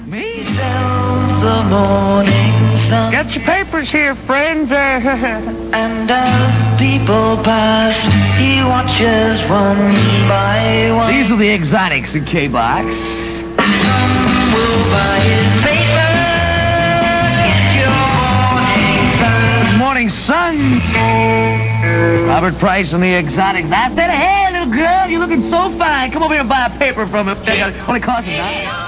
Me? The morning sun. Get your papers here, friends. And as people pass, he watches one by one. These are the exotics in K-Box. Some will buy his paper. Get your morning sun. Morning Sun. Robert Price and the exotics. I said, hey, little girl, you're looking so fine. Come over here and buy a paper from him. Only costs $1.